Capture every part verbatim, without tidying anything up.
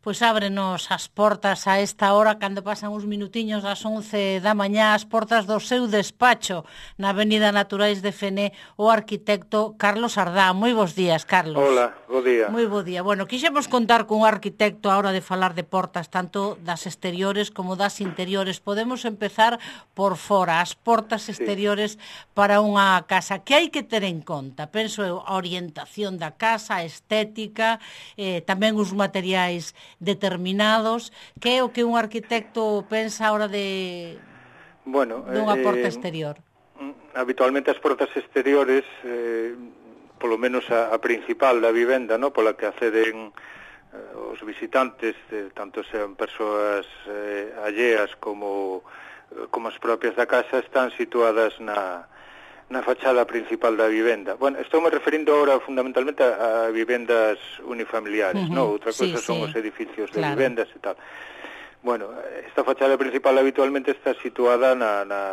Pois ábrenos as portas a esta hora, cando pasan uns minutiños das once da mañá, as portas do seu despacho na Avenida Naturais de Fené, o arquitecto Carlos Ardá. Moi bons días, Carlos. Hola, bo día. Moi bo día. Bueno, quixemos contar cun arquitecto a hora de falar de portas, tanto das exteriores como das interiores. Podemos empezar por fora, as portas exteriores sí. para unha casa. Que hai que ter en conta? Penso eu, a orientación da casa, a estética, eh, tamén os materiais determinados. Que é o que un arquitecto pensa a hora de bueno, dunha porta eh, exterior? Habitualmente as portas exteriores, eh, polo menos a, a principal da vivenda, no, pola que acceden eh, os visitantes, eh, tanto sean persoas eh, alleas como, como as propias da casa, están situadas na na fachada principal da vivenda. Bueno, estou me referindo ahora fundamentalmente a, a vivendas unifamiliares, uh-huh. no? Outra cosa sí, son sí. os edificios de claro. vivendas e tal. Bueno, esta fachada principal habitualmente está situada na, na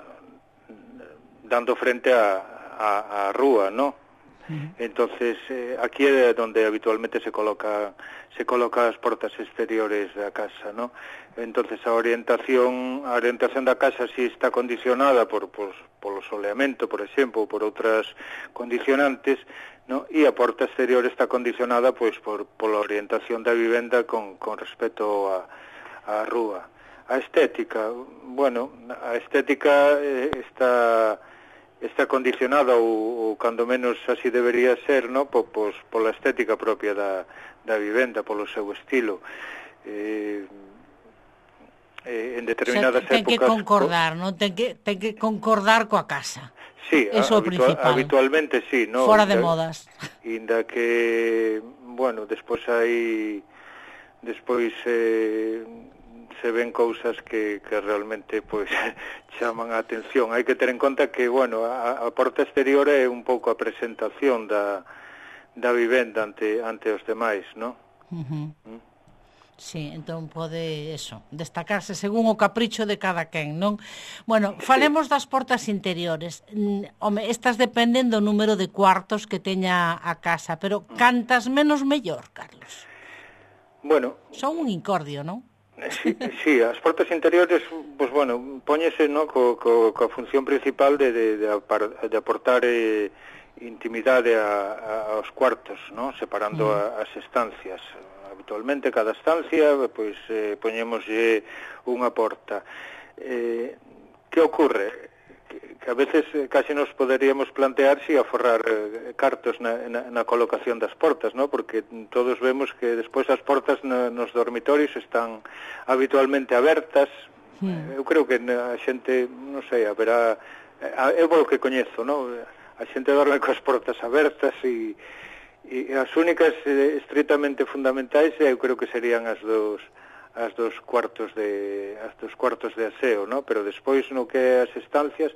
dando frente a, a, a rúa, ¿no? Uh-huh. Entonces, eh, aquí é donde habitualmente se coloca se coloca as portas exteriores da casa, ¿no? Entonces, a orientación a orientación da casa si está condicionada por, por polo soleamento, por exemplo, ou por outras condicionantes, ¿no? E a porta exterior está condicionada pois por pola orientación da vivenda con con respecto a a rúa. A estética, bueno, a estética eh, está está condicionada ou, ou cando menos así debería ser, no, po, pois, pola estética propia da, da vivenda, polo seu estilo. Eh, eh, en determinadas o sea, ten épocas... Ten que concordar, non? Ten que, ten que concordar coa casa. Sí, eso habitua, principal. Habitualmente sí, no. Fora de modas. Inda que, bueno, despois hai... Despois... Eh, se ven cousas que, que realmente pois chaman a atención. Hai que ter en conta que, bueno, a, a porta exterior é un pouco a presentación da, da vivenda ante, ante os demais, non? Uh-huh. ¿Mm? Sí, entón pode, eso, destacarse según o capricho de cada quen, non? Bueno, falemos sí. das portas interiores. Home, estas dependen do número de cuartos que teña a casa, pero cantas menos mellor, Carlos? Bueno... Son un incordio, non? Sí, sí, as portas interiores, pues bueno, póñese, no, co, co, coa función principal de, de, de, apar, de aportar eh, intimidade a, a, aos cuartos, no, separando mm. a, as estancias. Habitualmente cada estancia, pois eh, poñémoslle unha porta. Eh, que ocorre? Que, que a veces casi nos poderíamos plantear si aforrar eh, cartos na, na, na colocación das portas, ¿no? Porque todos vemos que despois as portas na, nos dormitorios están habitualmente abertas. Hmm. Eu creo que a xente, non sei, haberá... Eu vou que coñezo, ¿no? A xente dorme coas portas abertas e, e as únicas eh, estritamente fundamentais eu creo que serían as dos... as dos cuartos de as dos cuartos de aseo, ¿no? Pero despois no que é as estancias,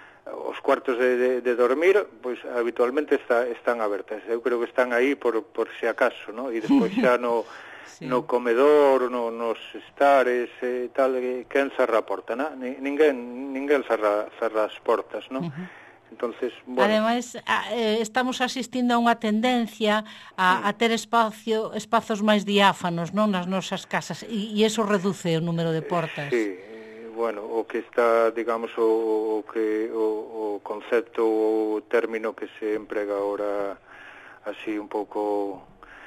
os cuartos de, de, de dormir, pois habitualmente está, están abertas. Eu creo que están aí por, por si acaso, ¿no? E despois xa no sí. no comedor, no, nos estares e tal, quen cerra a porta, ¿no? Ninguén ninguén cerra, cerra as portas, ¿no? Uh-huh. Entonces, bueno. Ademais, eh, estamos asistindo a unha tendencia a, a ter espacio, espazos máis diáfanos, non, nas nosas casas, e, e eso reduce o número de portas. Sí, bueno, o que está, digamos, o, o que o, o concepto, o término que se emprega ahora así un pouco,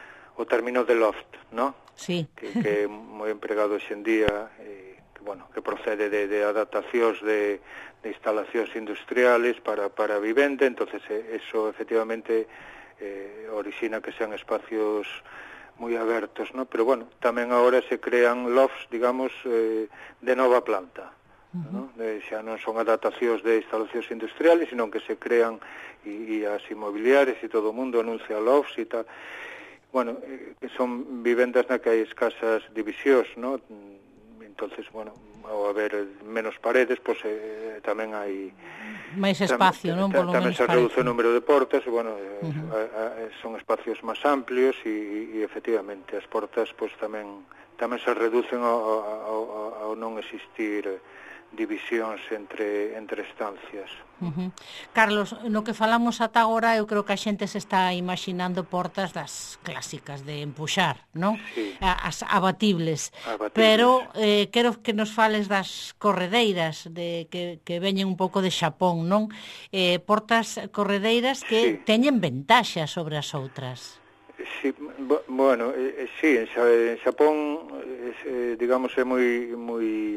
o término de loft, ¿no? Sí. Que, que é moi empregado hoxe en día, eh, que, bueno, que procede de, de adaptacións de de instalacións industriales para, para vivenda, entonces eso efectivamente eh, origina que sean espacios moi abertos, ¿no? Pero bueno, tamén agora se crean lofts, digamos, eh, de nova planta, uh-huh. ¿no? Eh, xa non son adaptacións de instalacións industriales, sino que se crean e, e as inmobiliarias e todo o mundo anuncia lofts e tal. Bueno, eh, son vivendas na que hai escasas divisións, ¿no? Entonces, bueno, ao haber menos paredes, pois pues, eh, tamén hai máis espacio, non? Tam, tamén se reduce o número de portas, bueno, uh-huh. a, a, son espacios máis amplios e, e efectivamente as portas pois pues, tamén tamén se reducen ao, ao, ao non existir divisións entre, entre estancias. Uh-huh. Carlos, no que falamos ata agora, eu creo que a xente se está imaginando portas das clásicas de empuxar, non? Sí. As abatibles. abatibles. Pero eh, quero que nos fales das corredeiras, de que, que veñen un pouco de Xapón, non? Eh, portas corredeiras que sí. teñen ventaxa sobre as outras. Sí, bueno, eh, sí, en Xapón, eh, digamos, é moi moi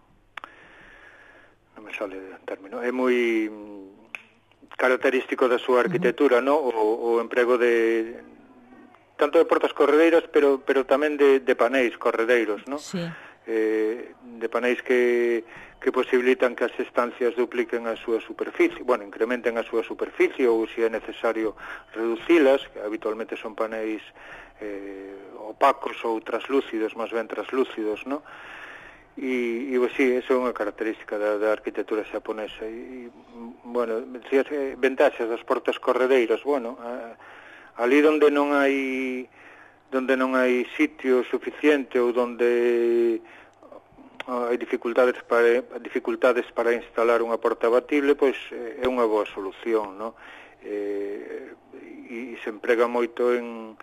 non me sale o término, é moi característico da súa arquitectura, uh-huh. no? O, o emprego de tanto de portas corredeiras, pero pero tamén de, de paneis corredeiros, no? Sí. Eh, de paneis que que posibilitan que as estancias dupliquen a súa superficie, bueno, incrementen a súa superficie ou se é necesario reducilas, que habitualmente son paneis eh, opacos ou traslúcidos, máis ben traslúcidos, no? E, e pues, sí, eso é unha característica da, da arquitectura xaponesa. E, bueno, decías, eh, ventaxas das portas corredeiras, bueno, a, ali onde non hai donde non hai sitio suficiente ou donde hai dificultades para dificultades para instalar unha porta abatible, pois é unha boa solución, no? Eh, e se emprega moito en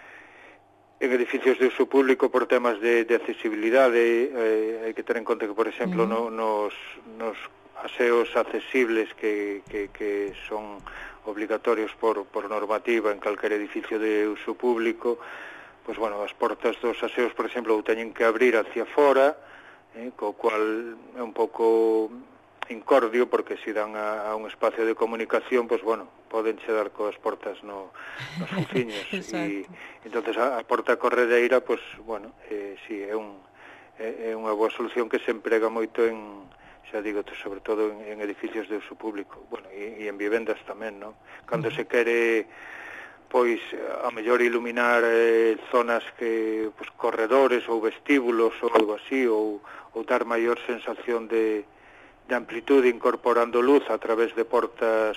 en edificios de uso público por temas de, de accesibilidade. Eh, hai que ter en conta que, por exemplo, uh-huh. no, nos, nos aseos accesibles que, que, que son obligatorios por, por normativa en calquer edificio de uso público, pois, bueno, as portas dos aseos, por exemplo, teñen que abrir hacia fora, eh, co cual é un pouco incordio, porque se dan a, a un espacio de comunicación, pois, bueno, poden che dar coas portas no, nos fuciños. E entonces a, a porta corredeira, pois, bueno, eh, sí, é, un, é, é unha boa solución que se emprega moito en, xa digo, sobre todo en, en edificios de uso público, bueno, e, e en vivendas tamén, non? Cando uh-huh. se quere, pois, a mellor iluminar eh, zonas que, pois, corredores ou vestíbulos ou algo así, ou, ou dar maior sensación de, de amplitude incorporando luz a través de portas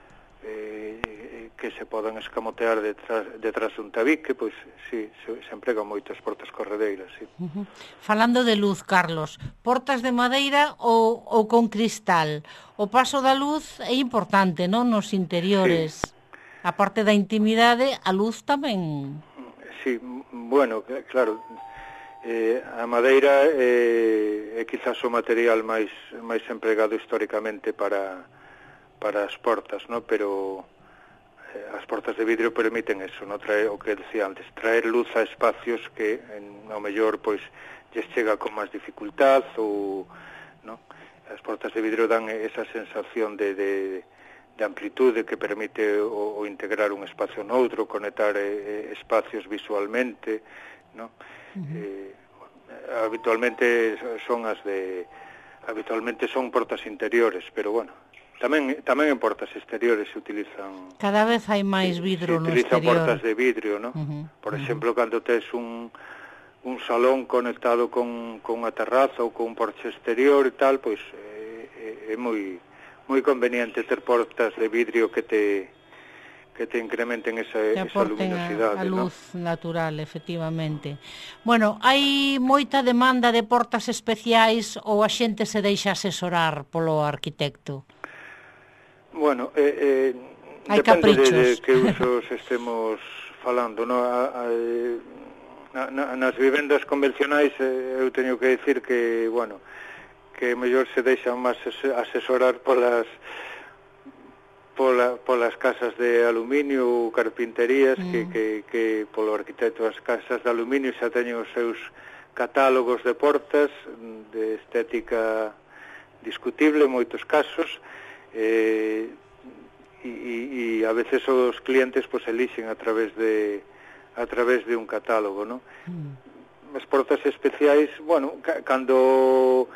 eh, que se podan escamotear detrás, detrás dun tabique, pois, sí, se, se empregan moitas portas corredeiras, sí. Uh-huh. Falando de luz, Carlos, portas de madeira ou, ou con cristal? O paso da luz é importante, non? Nos interiores. Sí. A parte da intimidade, a luz tamén. Sí, bueno, claro, eh, a madeira é, é quizás o material máis máis empregado históricamente para para as portas, ¿no? Pero eh, as portas de vidro permiten eso, ¿no? Traer o que decía antes, traer luz a espacios que en, ao mellor pois lles chega con máis dificultad ou, ¿no? As portas de vidro dan esa sensación de, de de amplitude que permite o, o integrar un espacio noutro, conectar eh, espacios visualmente, ¿no? Uh-huh. eh, habitualmente son as de habitualmente son portas interiores, pero bueno, tamén tamén en portas exteriores se utilizan. Cada vez hai máis vidro no exterior. Se utilizan portas de vidrio, ¿no? Uh-huh. Por exemplo, uh-huh. cando tes un un salón conectado con con unha terraza ou con un porche exterior e tal, pois eh, é moi moi conveniente ter portas de vidrio que te que te incrementen esa, esa luminosidade, a, a luz, ¿no? Natural, efectivamente. Bueno, hai moita demanda de portas especiais ou a xente se deixa asesorar polo arquitecto? Bueno, eh, eh, hai depende caprichos. de, de que usos estemos falando, ¿no? A, a, na, na, nas vivendas convencionais eh, eu teño que decir que, bueno, que mellor se deixan máis asesorar polas pola, polas casas de aluminio ou carpinterías mm. que, que, que polo arquitecto. As casas de aluminio xa teñen os seus catálogos de portas de estética discutible en moitos casos, eh, e, e, e a veces os clientes pues, elixen a través de a través de un catálogo, ¿no? Mm. As portas especiais, bueno, cando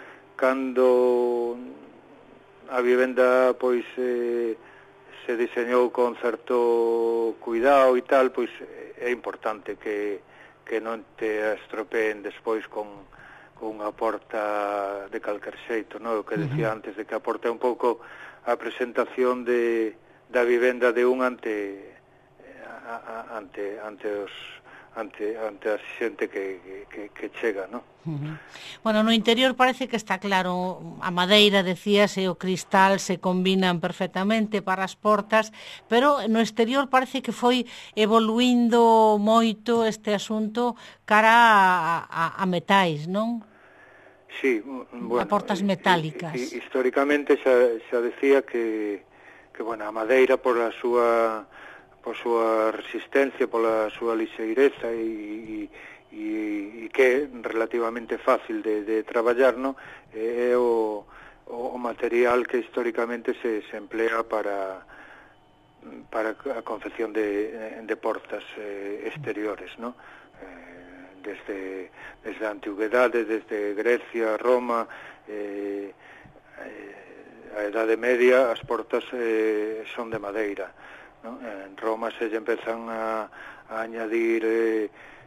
cando a vivenda pois eh, se diseñou con certo cuidado e tal, pois é importante que, que non te estropeen despois con, con unha porta de calquer xeito, non? O que decía uh-huh. antes, de que aporte un pouco a presentación de, da vivenda de un ante a, a, ante ante os ante, ante a xente que, que, que chega, non? Uh-huh. Bueno, no interior parece que está claro, a madeira, decías, e o cristal se combinan perfectamente para as portas, pero no exterior parece que foi evoluindo moito este asunto cara a, a, a metais, non? Sí, bueno, a portas metálicas. Históricamente xa, xa decía que, que bueno, a madeira por a súa por súa resistencia, pola súa lixeireza e, e, e que é relativamente fácil de, de traballar, no? É o, o material que históricamente se, se emplea para para a confección de, de portas eh, exteriores, no? Eh, desde, desde a antigüedade, desde Grecia, Roma, eh, eh, a Edade Media, as portas eh, son de madeira, no? En Roma se lle empezan a, a añadir eh,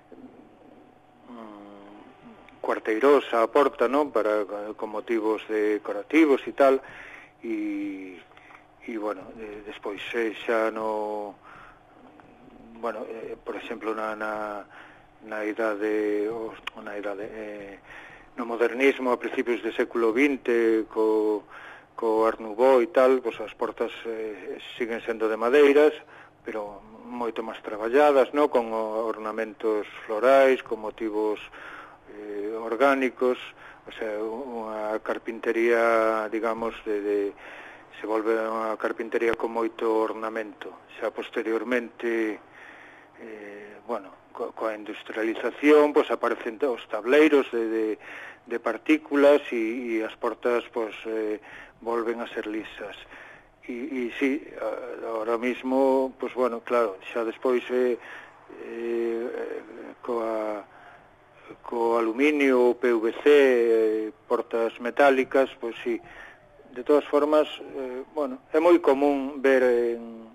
mm, cuarteiros á porta, no? Para, con motivos decorativos e tal, e, e bueno, eh, despois eh, xa no... Bueno, eh, por exemplo, na... na na idade, na idade eh, no modernismo a principios do século vinte co, co Art Nouveau e tal, pois as portas eh, siguen sendo de madeiras, pero moito máis traballadas, no? Con ornamentos florais, con motivos eh, orgánicos, o sea, unha carpintería, digamos, de, de se volve unha carpintería con moito ornamento. Xa posteriormente eh, bueno, co, coa industrialización, pois aparecen os tableiros de, de, de partículas e, e as portas, pois, eh, volven a ser lisas. E, e sí, ahora mismo, pois, bueno, claro, xa despois eh, eh, coa, co aluminio, P V C, eh, portas metálicas, pois sí, de todas formas, eh, bueno, é moi común ver en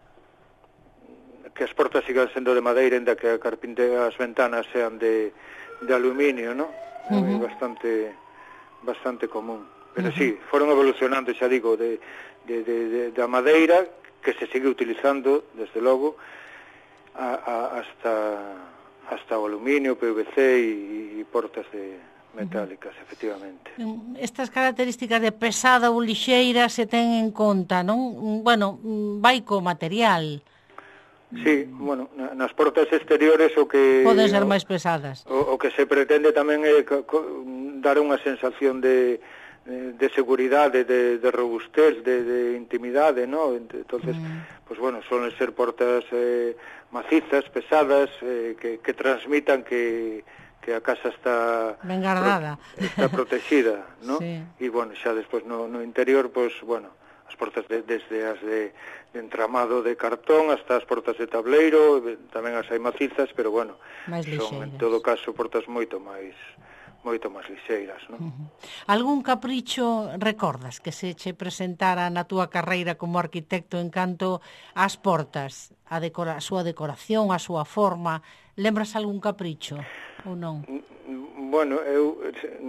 que as portas sigan sendo de madeira, ainda que a carpintería, as ventanas sean de, de aluminio, ¿no? Uh-huh. É bastante bastante común. Pero uh-huh. sí, foron evolucionando, xa digo, de, de, de, de, da madeira, que se sigue utilizando, desde logo, a, a, hasta, hasta o aluminio, P V C e, e portas de metálicas, uh-huh. efectivamente. Estas características de pesada ou lixeira se ten en conta, non? Bueno, vai co material. Sí, bueno, nas portas exteriores o que... Poden ser máis pesadas. O, o que se pretende tamén é co, co, dar unha sensación de, de seguridade, de, de robustez, de, de intimidade, ¿no? Entonces, mm. pues bueno, suelen ser portas eh, macizas, pesadas, eh, que, que transmitan que, que a casa está... Ben guardada. Pro, está protegida, ¿no? Sí. E, bueno, xa despois no, no interior, pues, bueno... as portas de, desde as de, de entramado de cartón hasta as portas de tableiro, tamén as hai macizas, pero bueno, son en todo caso portas moito máis moito máis lixeiras, non? Uh-huh. Algún capricho recordas que se che presentara na túa carreira como arquitecto en canto ás portas, a, decora, a súa decoración, a súa forma? Lembras algún capricho ou non? Bueno, eu...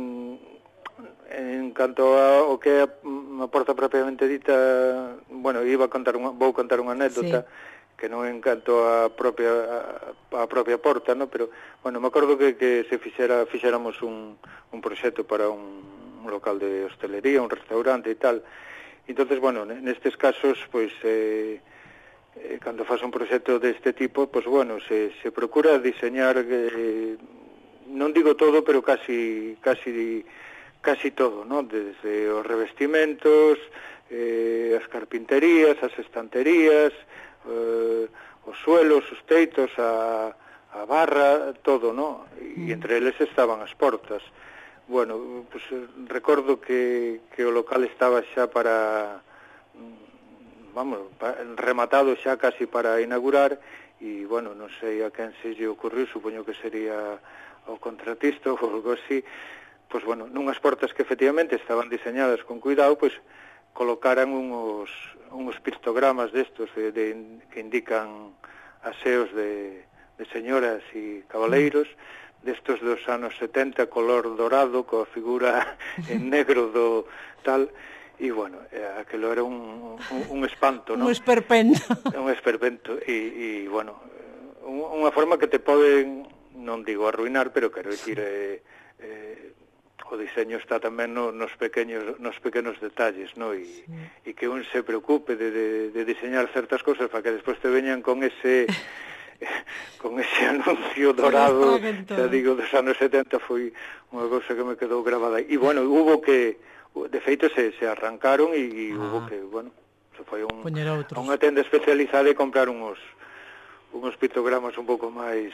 en canto ao que é a porta propiamente dita, bueno, iba a contar unha, vou contar unha anécdota, sí. Que non en canto a propia a, a propia porta, no, pero bueno, me acordo que, que se fixera fixéramos un, un proxecto para un, un local de hostelería, un restaurante e tal. Entonces, bueno, nestes casos, pois eh, eh, cando faz un proxecto deste tipo, pois bueno, se se procura diseñar eh, non digo todo, pero casi casi casi todo, ¿no? Desde os revestimentos, eh, as carpinterías, as estanterías, eh, os suelos, os teitos, a, a barra, todo, ¿no? E entre eles estaban as portas. Bueno, pues recordo que, que o local estaba xa para, vamos, rematado xa casi para inaugurar, e, bueno, non sei a quen se lle ocurriu, supoño que sería o contratista ou algo así, pois, bueno, nunhas portas que efectivamente estaban diseñadas con cuidado, pois colocaran uns, uns pictogramas destos de, de, que indican aseos de, de señoras e cabaleiros, destos dos anos setenta, color dorado, coa figura en negro do tal, e, bueno, aquilo era un, un, un espanto, non? Un esperpento. Un esperpento, e, e bueno, unha forma que te poden, non digo arruinar, pero quero dicir, eh, eh, o diseño está tamén no, nos pequeños nos pequenos detalles, no? E, sí. E que un se preocupe de, de, de diseñar certas cosas para que despois te veñan con ese con ese anuncio dorado, xa digo, dos anos setenta, foi unha cousa que me quedou grabada. E, bueno, hubo que, de feito, se, se arrancaron e, e ah. hubo que, bueno, se foi un, a unha tenda especializada e comprar uns, uns pictogramas un pouco máis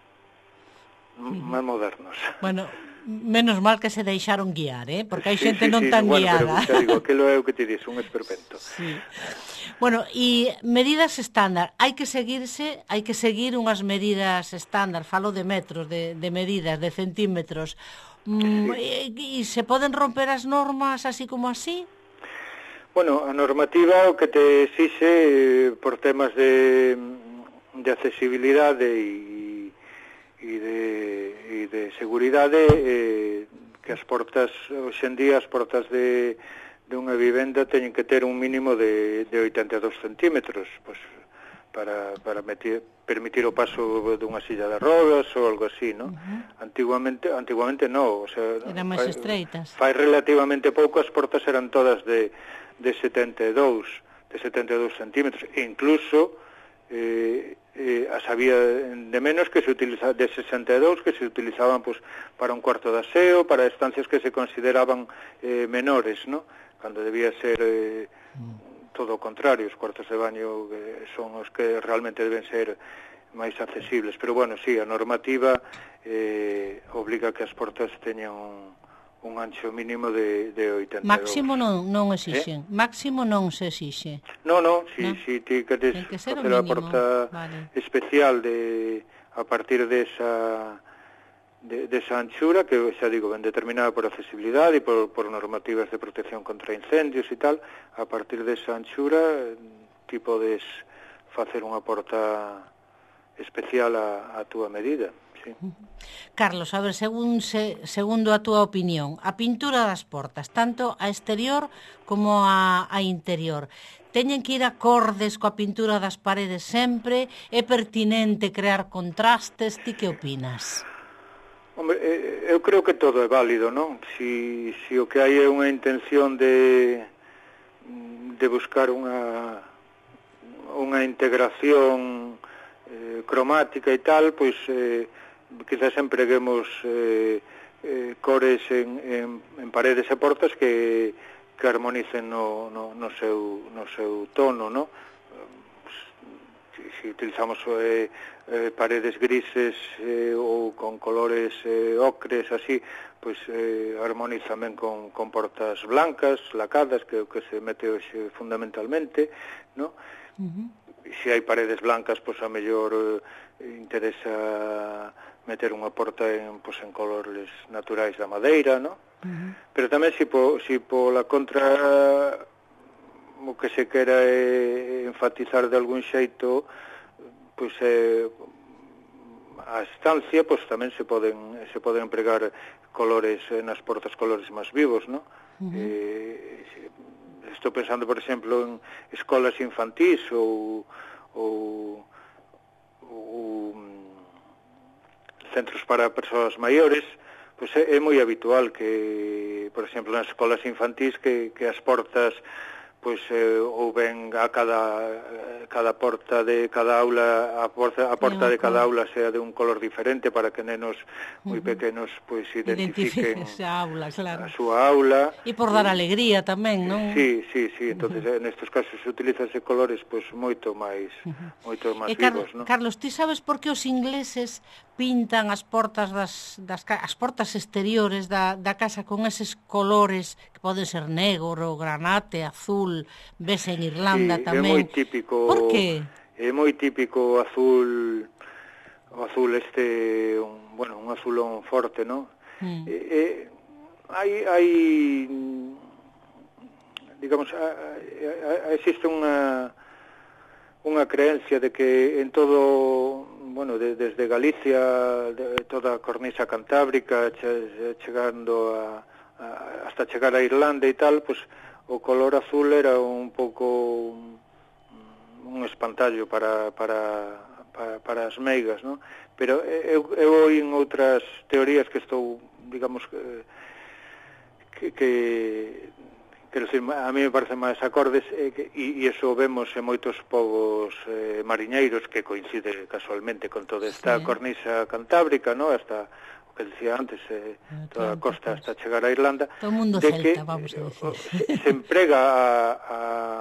máis modernos. Bueno, menos mal que se deixaron guiar, eh? Porque hai sí, xente sí, non sí, tan bueno, guiada. Pero, xa digo, aquilo é o que te dixo, un esperpento. Sí. Bueno, e medidas estándar, hai que seguirse, hai que seguir unhas medidas estándar, falo de metros, de, de medidas, de centímetros. Mm, sí. E, e se poden romper as normas así como así? Bueno, a normativa o que te exixe eh, por temas de, de accesibilidade e e de, e de seguridade, eh, que as portas, hoxe en día, as portas de, de unha vivenda teñen que ter un mínimo de, de oitenta e dous centímetros, pues, para, para meter, permitir o paso dunha silla de rodas ou algo así, ¿no? Uh-huh. Antiguamente, antiguamente no, o sea, eran máis estreitas. Fai relativamente pouco as portas eran todas de, de setenta e dous, de setenta e dous centímetros, e incluso eh, eh, as había de menos que se utilizaban, de sesenta e dous, que se utilizaban pues, para un cuarto de aseo, para estancias que se consideraban eh, menores, ¿no? Cando debía ser eh, mm. todo o contrario, os cuartos de baño eh, son os que realmente deben ser máis accesibles, pero bueno, sí, a normativa eh, obliga que as portas teñan un, un ancho mínimo de, de oitenta e dous. Máximo non, non exixen, eh? Máximo non se exixe. No, no, si, no? si ti queres que facer a porta vale. especial de a partir de esa de, de esa anchura, que xa digo, ben determinada por accesibilidade e por, por normativas de protección contra incendios e tal, a partir de esa anchura ti podes facer unha porta especial a, a túa medida. Sí. Carlos, a ver, según se, segundo a túa opinión, a pintura das portas, tanto a exterior como a, a interior, teñen que ir acordes coa pintura das paredes sempre? É pertinente crear contrastes? Ti que opinas? Hombre, eu creo que todo é válido, non? Si, si o que hai é unha intención de, de buscar unha, unha integración eh, cromática e tal, pois... Eh, quizás empreguemos eh, eh, cores en, en, en paredes e portas que, que armonicen no, no, no, seu, no seu tono, no? Si, si utilizamos eh, eh, paredes grises eh, ou con colores eh, ocres, así, pois eh, armoniza ben con, con portas blancas, lacadas, que é o que se mete hoxe fundamentalmente, no? Uh-huh. Se hai paredes blancas, pois a mellor eh, interesa meter unha porta en, pues, en colores naturais da madeira, ¿no? Uh-huh. Pero tamén se po, si pola contra o que se quera é enfatizar de algún xeito, pois eh, a estancia, pois tamén se poden se poden empregar colores nas portas, colores máis vivos, ¿no? Uh-huh. Eh, estou pensando, por exemplo, en escolas infantís ou ou, ou centros para persoas maiores, pois é, é moi habitual que, por exemplo, nas escolas infantís que, que as portas pois eh, ou ben a cada cada porta de cada aula a porta a porta de cada aula sea de un color diferente para que nenos moi pequenos pois identifiquen a aula, claro. A súa aula e por dar alegría tamén, non? Sí, sí, sí, entonces uh-huh. nestes casos se utilizan ese colores pois moito máis uh-huh. moito máis e vivos, Car- non? Carlos, ti sabes por que os ingleses pintan as portas das, das as portas exteriores da, da casa con eses colores que poden ser negro, granate, azul, ves en Irlanda sí, tamén. É moi típico. Por que? É moi típico o azul, o azul este, un, bueno, un azulón forte, ¿no? Mm. Eh, eh, hai hai digamos a, a, a, existe unha unha creencia de que en todo, bueno, de, desde Galicia, de toda a cornisa cantábrica, che, chegando a, a, hasta chegar a Irlanda e tal, pues o color azul era un pouco un, un espantallo para, para, para, para as meigas, non? Pero eu, eu oín outras teorías que estou, digamos, que, que quero dicir, a mí me parecen máis acordes, e, e iso vemos en moitos povos eh, mariñeiros, que coincide casualmente con toda esta sí. cornisa cantábrica, non? Hasta o que decía antes, eh, toda a costa hasta chegar a Irlanda, todo mundo de celta, que vamos a decir. se, se emprega a, a,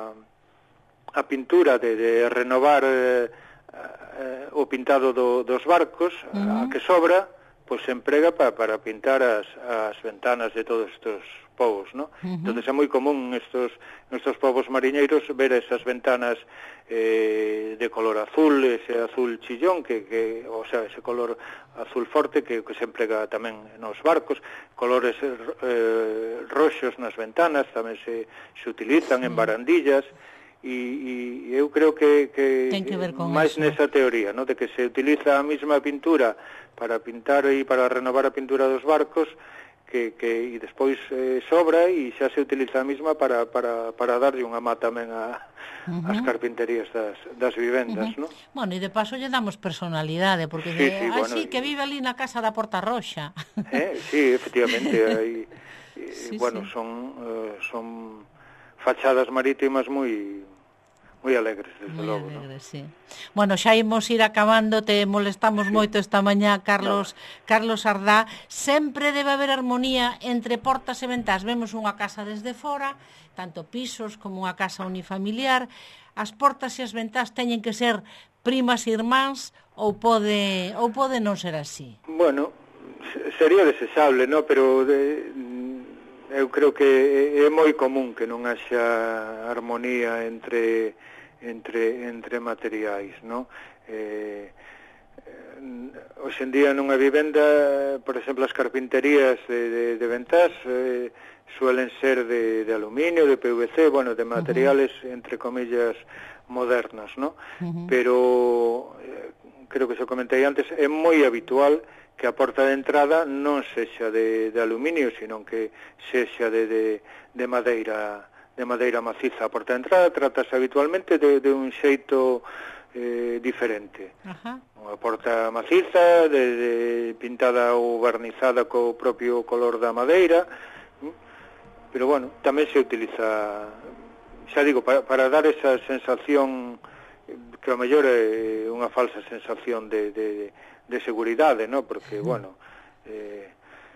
a pintura de, de renovar eh, eh, o pintado do, dos barcos, uh-huh. a que sobra, pois se emprega pa, para pintar as, as ventanas de todos estes povos, ¿no? Uh-huh. Entonces é moi común estos nestos povos mariñeiros ver esas ventanas eh, de color azul, ese azul chillón, que, que o sea, ese color azul forte que, que se emprega tamén nos barcos, colores eh, roxos nas ventanas tamén se, se utilizan sí. en barandillas, e, e eu creo que, que, que máis nesa teoría, ¿no? De que se utiliza a mesma pintura para pintar e para renovar a pintura dos barcos, que, que e despois eh, sobra e xa se utiliza a mesma para, para, para darlle unha má tamén a, uh-huh. as carpinterías das, das vivendas, uh-huh. ¿no? Bueno, e de paso lle damos personalidade, porque sí, de, sí, ah, bueno, sí, que vive ali na casa da Porta Roxa. Eh, sí, efectivamente, hai, sí, bueno, sí. son, uh, son fachadas marítimas moi... moi alegres, desde moi logo, alegres, ¿no? Sí. Bueno, xa imos ir acabando, te molestamos sí. moito esta mañá, Carlos, no. Carlos Ardá. Sempre debe haber armonía entre portas e ventás. Vemos unha casa desde fora, tanto pisos como unha casa unifamiliar. As portas e as ventás teñen que ser primas e irmáns ou pode ou pode non ser así? Bueno, sería desexable, ¿no? Pero de, eu creo que é moi común que non haxa armonía entre entre entre materiais, ¿no? Eh, eh, hoxe en día nunha vivenda, por exemplo, as carpinterías de, de, de ventás eh, suelen ser de, de aluminio, de P V C, bueno, de materiales, uh-huh. entre comillas, modernos, ¿no? Uh-huh. Pero eh, creo que se comentei antes, é moi habitual que a porta de entrada non sexa de, de aluminio, sino que sexa de, de, de madeira de madeira maciza. A porta de entrada tratase habitualmente de, de un xeito eh, diferente. Ajá. Unha porta maciza, de, de pintada ou barnizada co propio color da madeira, pero bueno, tamén se utiliza, xa digo, para, para dar esa sensación que ao mellor é unha falsa sensación de, de, de seguridade, ¿no? Porque, bueno, eh,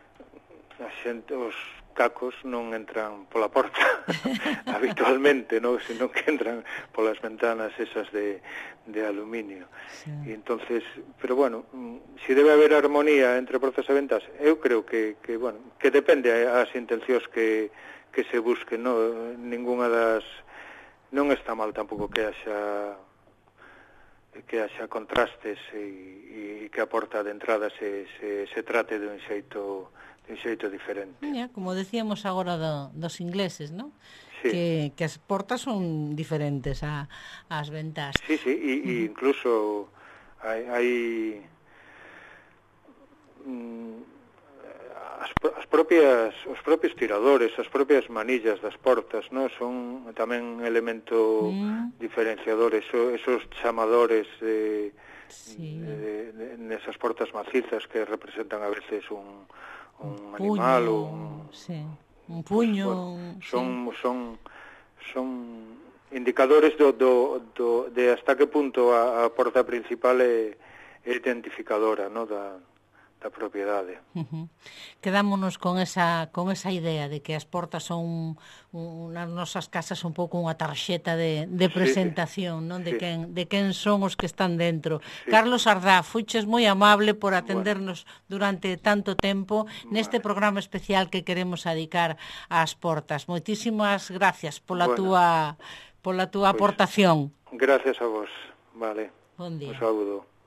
a xente, os cacos non entran pola porta habitualmente, ¿no? Sino que entran polas ventanas esas de, de aluminio. Sí. E entonces, pero bueno, si debe haber armonía entre portas e ventas, eu creo que, que bueno, que depende as intencións que, que se busquen, ¿no? Ninguna das... Non está mal tampouco que haxa que haxa contrastes e, e que a porta de entrada se, se, se trate de un xeito de un xeito diferente. Mira, como decíamos agora do, dos ingleses, ¿no? Sí. Que, que as portas son diferentes a, ás ventás. Sí, sí, e, e incluso hai, hai mm, as, as propias os propios tiradores, as propias manillas das portas, ¿no? Son tamén elemento mm. diferenciador, eso, esos chamadores de, sí. de, de, nesas portas macizas que representan a veces un, un, un animal puño, ou un, sí. un puño, bueno, son, sí. son son indicadores do, do, do, de hasta que punto a, a porta principal é, é identificadora, ¿no? da da propiedade. Uh-huh. Quedámonos con esa con esa idea de que as portas son un, nas nosas casas un pouco unha tarxeta de, de presentación, sí, non? De sí. quen de quen son os que están dentro. Sí. Carlos Ardá, fuches moi amable por atendernos bueno. durante tanto tempo neste vale. programa especial que queremos dedicar ás portas. Moitísimas gracias pola bueno. túa pola túa pues, aportación. Gracias a vos. Vale. Bon día. Un saúdo.